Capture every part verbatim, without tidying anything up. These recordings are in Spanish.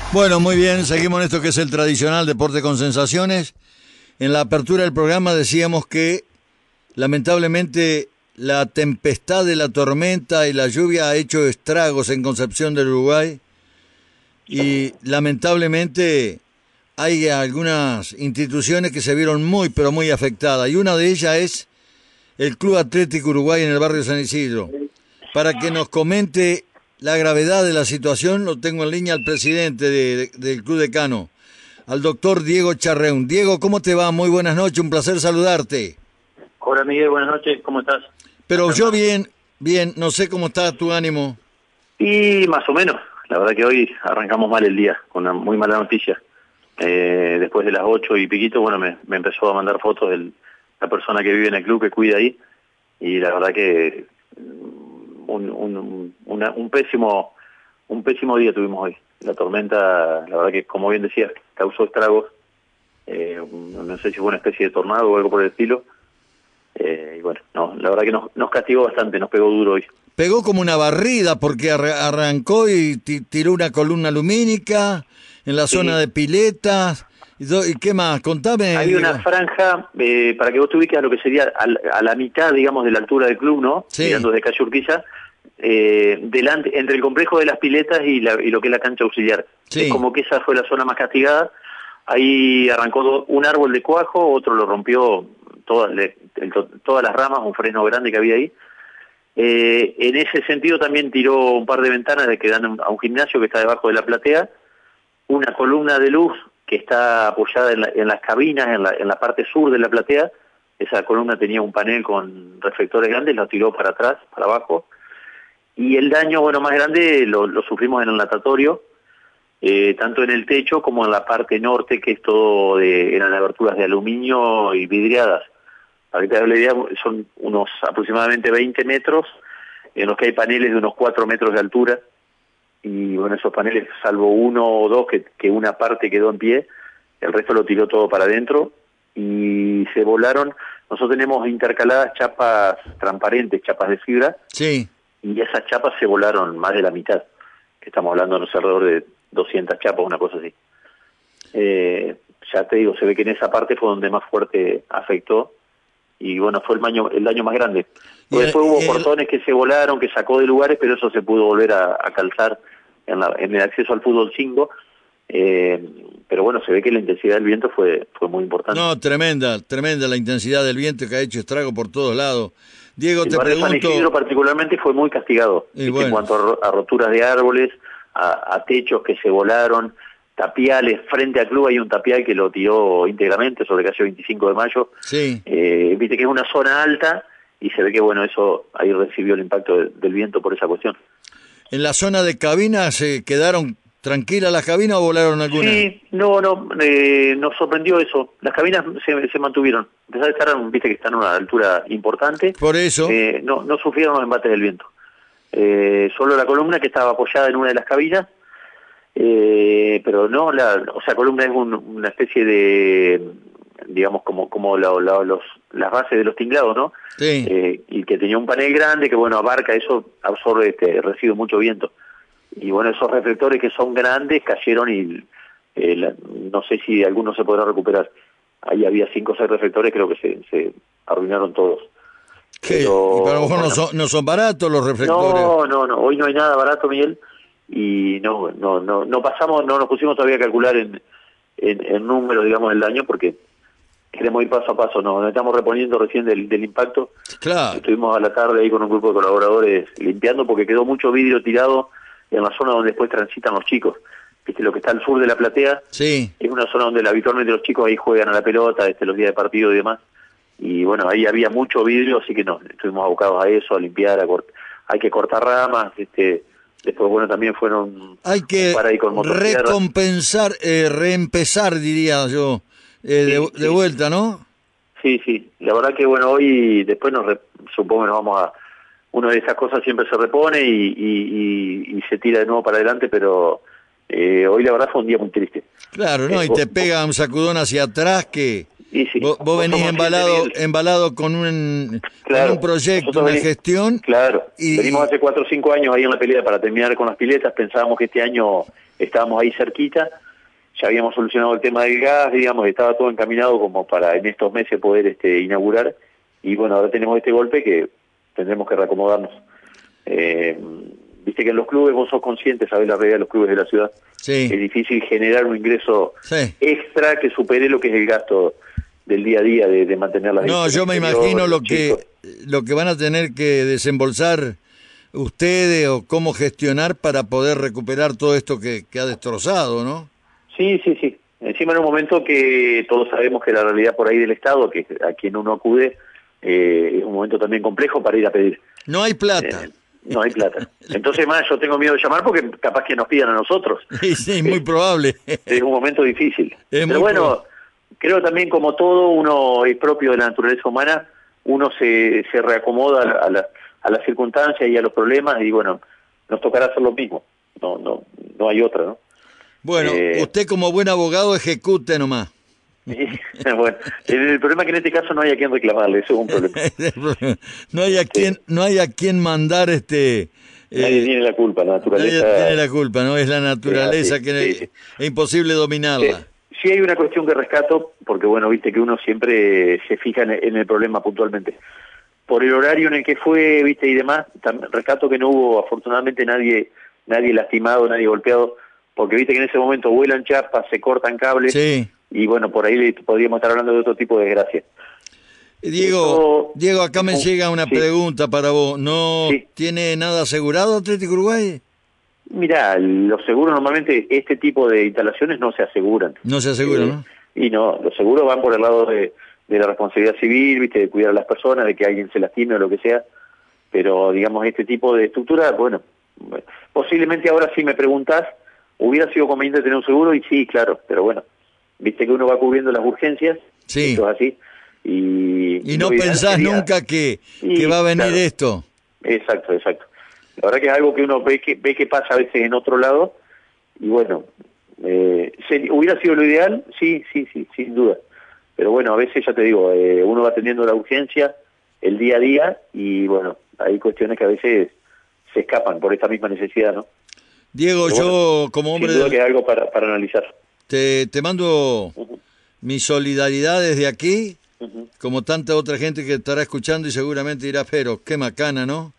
Bueno, muy bien, seguimos en esto que es el tradicional deporte con sensaciones. En la apertura del programa decíamos que lamentablemente la tempestad de la tormenta y la lluvia ha hecho estragos en Concepción del Uruguay y lamentablemente hay algunas instituciones que se vieron muy pero muy afectadas y una de ellas es el Club Atlético Uruguay en el barrio San Isidro. Para que nos comente la gravedad de la situación, lo tengo en línea al presidente de, de, del Club Decano, al doctor Diego Charreún. Diego, ¿cómo te va? Muy buenas noches, un placer saludarte. Hola Miguel, buenas noches, ¿cómo estás? Pero yo bien, bien, no sé cómo está tu ánimo. Y más o menos, la verdad que hoy arrancamos mal el día, con una muy mala noticia. Eh, después de las ocho y piquito, bueno, me, me empezó a mandar fotos de la persona que vive en el club, que cuida ahí, y la verdad que un, un, una, un pésimo un pésimo día tuvimos hoy. La tormenta, la verdad que, como bien decías, causó estragos. Eh, no sé si fue una especie de tornado o algo por el estilo. Eh, y bueno, no, la verdad que nos, nos castigó bastante, nos pegó duro hoy. Pegó como una barrida porque ar arrancó y tiró una columna lumínica en la sí. zona de piletas. ¿Y qué más? Contame. Hay una digo. franja, eh, para que vos te ubiques a lo que sería a, a la mitad, digamos, de la altura del club, ¿no? Sí. Mirando desde calle Urquiza, eh, delante, entre el complejo de las piletas y, la, y lo que es la cancha auxiliar. Sí. Es como que esa fue la zona más castigada. Ahí arrancó do, un árbol de cuajo, otro lo rompió todas, le, el, todas las ramas, un freno grande que había ahí. Eh, en ese sentido también tiró un par de ventanas de que dan a un gimnasio que está debajo de la platea, una columna de luz que está apoyada en, la, en las cabinas, en la, en la parte sur de la platea. Esa columna tenía un panel con reflectores grandes, lo tiró para atrás, para abajo. Y el daño, bueno, más grande lo, lo sufrimos en el natatorio, eh, tanto en el techo como en la parte norte, que es todo de, eran aberturas de aluminio y vidriadas. Ahorita la idea son unos aproximadamente veinte metros, en los que hay paneles de unos cuatro metros de altura. Y bueno, esos paneles, salvo uno o dos que, que una parte quedó en pie, el resto lo tiró todo para adentro y se volaron. Nosotros tenemos intercaladas chapas transparentes, chapas de fibra, sí. Y esas chapas se volaron más de la mitad, que estamos hablando, no sé, alrededor de doscientas chapas, una cosa así. Eh, ya te digo, se ve que en esa parte fue donde más fuerte afectó y bueno, fue el daño, el daño más grande. Pues después hubo portones que se volaron, que sacó de lugares, pero eso se pudo volver a, a calzar en, la, en el acceso al fútbol cinco. Eh, pero bueno, se ve que la intensidad del viento fue fue muy importante. No, tremenda, tremenda la intensidad del viento que ha hecho estrago por todos lados. Diego, el te barrio pregunto... San Isidro particularmente fue muy castigado, bueno. En cuanto a, a roturas de árboles, a, a techos que se volaron, tapiales. Frente al club hay un tapial que lo tiró íntegramente sobre calle veinticinco de mayo. Sí. Eh, viste que es una zona alta y se ve que bueno, eso ahí recibió el impacto de, del viento por esa cuestión. ¿En la zona de cabinas se quedaron tranquilas las cabinas o volaron algunas? Sí, no, no, eh, nos sorprendió eso. Las cabinas se, se mantuvieron. A pesar de estar, viste que están a una altura importante. Por eso. Eh, no, no sufrieron los embates del viento. Eh, solo la columna que estaba apoyada en una de las cabinas, eh, pero no, la, o sea, columna es un, una especie de, digamos, como como la, la, los, las bases de los tinglados, ¿no? Sí. Eh, y que tenía un panel grande que, bueno, abarca eso, absorbe, este, recibe mucho viento. Y bueno, esos reflectores que son grandes cayeron y eh, la, no sé si alguno se podrá recuperar. Ahí había cinco o seis reflectores, creo que se, se arruinaron todos. ¿Qué? Pero, y a lo mejor bueno, no, son, no son baratos los reflectores. No, no, no, hoy no hay nada barato, Miguel, y no no no no pasamos, no nos pusimos todavía a calcular en, en, en números, digamos, el daño, porque queremos ir paso a paso, no, nos estamos reponiendo recién del, del impacto. Claro. Estuvimos a la tarde ahí con un grupo de colaboradores limpiando porque quedó mucho vidrio tirado en la zona donde después transitan los chicos. Viste, lo que está al sur de la platea, sí. Es una zona donde habitualmente los chicos ahí juegan a la pelota, este, los días de partido y demás. Y bueno, ahí había mucho vidrio, así que no, estuvimos abocados a eso, a limpiar, a cort hay que cortar ramas, este, después bueno, también fueron hay que para ahí con recompensar, eh, reempezar, diría yo, eh, sí, de, sí. de vuelta, ¿no? Sí, sí, la verdad que bueno, hoy después nos re, supongo que nos vamos a, una de esas cosas siempre se repone y, y, y, y se tira de nuevo para adelante, pero eh, hoy la verdad fue un día muy triste. Claro, ¿no? Eh, y te pega un sacudón hacia atrás que... Y sí. Vos, vos venís embalado, embalado con un, claro, con un proyecto, una venimos, gestión. Claro, y, venimos hace cuatro o cinco años ahí en la pelea para terminar con las piletas, pensábamos que este año estábamos ahí cerquita, ya habíamos solucionado el tema del gas, digamos, estaba todo encaminado como para en estos meses poder este inaugurar, y bueno, ahora tenemos este golpe que tendremos que reacomodarnos. Eh, Viste que en los clubes vos sos consciente, sabés la realidad de los clubes de la ciudad. Sí. Es difícil generar un ingreso sí. extra que supere lo que es el gasto del día a día de, de mantener la. No, yo me imagino lo que lo que van a tener que desembolsar ustedes o cómo gestionar para poder recuperar todo esto que, que ha destrozado, ¿no? Sí, sí, sí. Encima en un momento que todos sabemos que la realidad por ahí del Estado, que a quien uno acude, eh, es un momento también complejo para ir a pedir. No hay plata. Eh, No hay plata. Entonces, más, yo tengo miedo de llamar porque capaz que nos pidan a nosotros. Sí, sí, muy probable. Es un momento difícil. Es Pero bueno, probable. Creo también como todo, uno es propio de la naturaleza humana, uno se, se reacomoda a la, a, la, a las circunstancias y a los problemas y bueno, nos tocará hacer lo mismo. No, no, no hay otra, ¿no? Bueno, eh, usted como buen abogado ejecute nomás. Bueno, el problema es que en este caso no hay a quien reclamarle, eso es un problema. no hay a quien, no hay a quien mandar este. Nadie eh, tiene la culpa, la naturaleza. Nadie tiene la culpa, no es la naturaleza sí, que sí, sí. es imposible dominarla. Sí, sí hay una cuestión que rescato, porque bueno, viste que uno siempre se fija en el, en el problema puntualmente. Por el horario en el que fue, viste y demás, también rescato que no hubo afortunadamente nadie, nadie lastimado, nadie golpeado, porque viste que en ese momento vuelan chapas, se cortan cables. Sí. Y bueno, por ahí podríamos estar hablando de otro tipo de desgracia. Diego, Esto, Diego, acá me uh, llega una sí. pregunta para vos. ¿No sí. tiene nada asegurado Atlético Uruguay? Mirá, los seguros normalmente, este tipo de instalaciones no se aseguran. No se aseguran, eh, ¿no? Y no, los seguros van por el lado de, de la responsabilidad civil, viste, de cuidar a las personas, de que alguien se lastime o lo que sea. Pero, digamos, este tipo de estructura, bueno, posiblemente ahora si me preguntás, hubiera sido conveniente tener un seguro y sí, claro, pero bueno. Viste que uno va cubriendo las urgencias, sí. Esto es así. Y, y no pensás sería... nunca que, y, que va a venir claro. esto. Exacto, exacto. La verdad que es algo que uno ve que ve que pasa a veces en otro lado, y bueno, eh, se, ¿hubiera sido lo ideal? Sí, sí, sí, sin duda. Pero bueno, a veces ya te digo, eh, uno va teniendo la urgencia el día a día, y bueno, hay cuestiones que a veces se escapan por esta misma necesidad, ¿no? Diego, Pero yo bueno, como hombre... Sin duda que es algo para, para analizar. Te, te mando uh-huh. mi solidaridad desde aquí, uh-huh. como tanta otra gente que estará escuchando y seguramente dirá, pero qué macana, ¿no?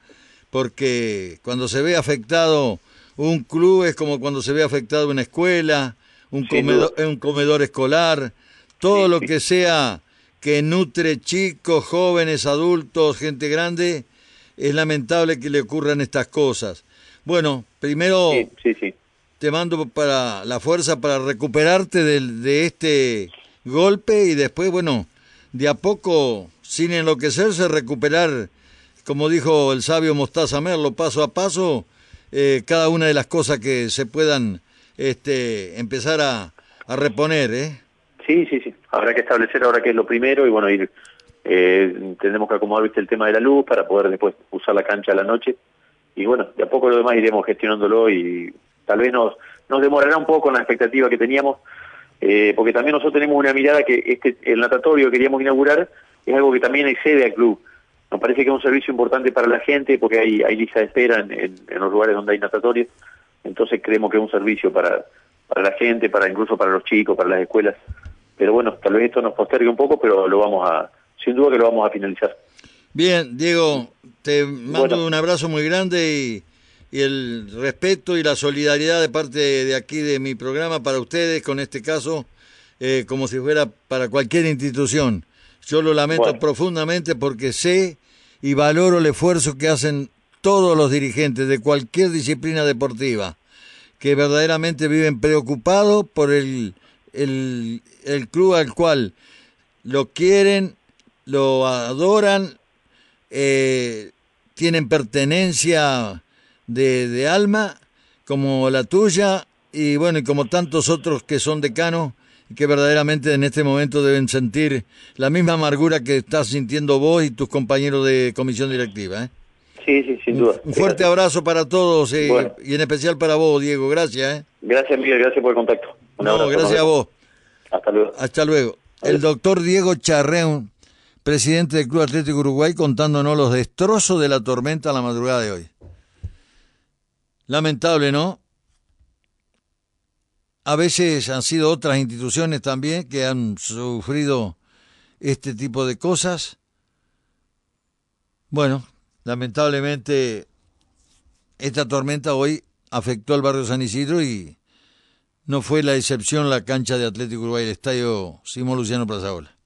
Porque cuando se ve afectado un club es como cuando se ve afectado una escuela, un, comedor, un comedor escolar, todo sí, lo sí. que sea que nutre chicos, jóvenes, adultos, gente grande, es lamentable que le ocurran estas cosas. Bueno, primero... Sí, sí, sí. Te mando para la fuerza para recuperarte de, de este golpe y después, bueno, de a poco, sin enloquecerse, recuperar, como dijo el sabio Mostaza Merlo, paso a paso, eh, cada una de las cosas que se puedan este, empezar a, a reponer, ¿eh? Sí, sí, sí. Habrá que establecer ahora qué es lo primero y, bueno, ir eh, tendremos que acomodar, viste, el tema de la luz para poder después usar la cancha a la noche. Y, bueno, de a poco lo demás iremos gestionándolo y... Tal vez nos, nos demorará un poco en la expectativa que teníamos, eh, porque también nosotros tenemos una mirada que este el natatorio que queríamos inaugurar es algo que también excede al club. Nos parece que es un servicio importante para la gente, porque hay, hay lista de espera en, en, en los lugares donde hay natatorios, entonces creemos que es un servicio para, para la gente, para incluso para los chicos, para las escuelas. Pero bueno, tal vez esto nos postergue un poco, pero lo vamos a, sin duda que lo vamos a finalizar. Bien, Diego, te mando bueno. un abrazo muy grande y... y el respeto y la solidaridad de parte de aquí de mi programa para ustedes, con este caso, eh, como si fuera para cualquier institución. Yo lo lamento bueno. profundamente porque sé y valoro el esfuerzo que hacen todos los dirigentes de cualquier disciplina deportiva, que verdaderamente viven preocupados por el, el, el club al cual lo quieren, lo adoran, eh, tienen pertenencia... De, de alma, como la tuya, y bueno, y como tantos otros que son decanos, y que verdaderamente en este momento deben sentir la misma amargura que estás sintiendo vos y tus compañeros de comisión directiva, ¿eh? Sí, sí, sin duda. Un fuerte gracias. abrazo para todos, eh, bueno. y en especial para vos, Diego, gracias, ¿eh? Gracias, Miguel, gracias por el contacto. Un no, abrazo, gracias a vos. Hasta luego. Hasta luego. el doctor Diego Charreún, presidente del Club Atlético Uruguay, contándonos los destrozos de la tormenta a la madrugada de hoy. Lamentable, ¿no? A veces han sido otras instituciones también que han sufrido este tipo de cosas. Bueno, lamentablemente esta tormenta hoy afectó al barrio San Isidro y no fue la excepción la cancha de Atlético Uruguay, el estadio Simón Luciano Plazaola.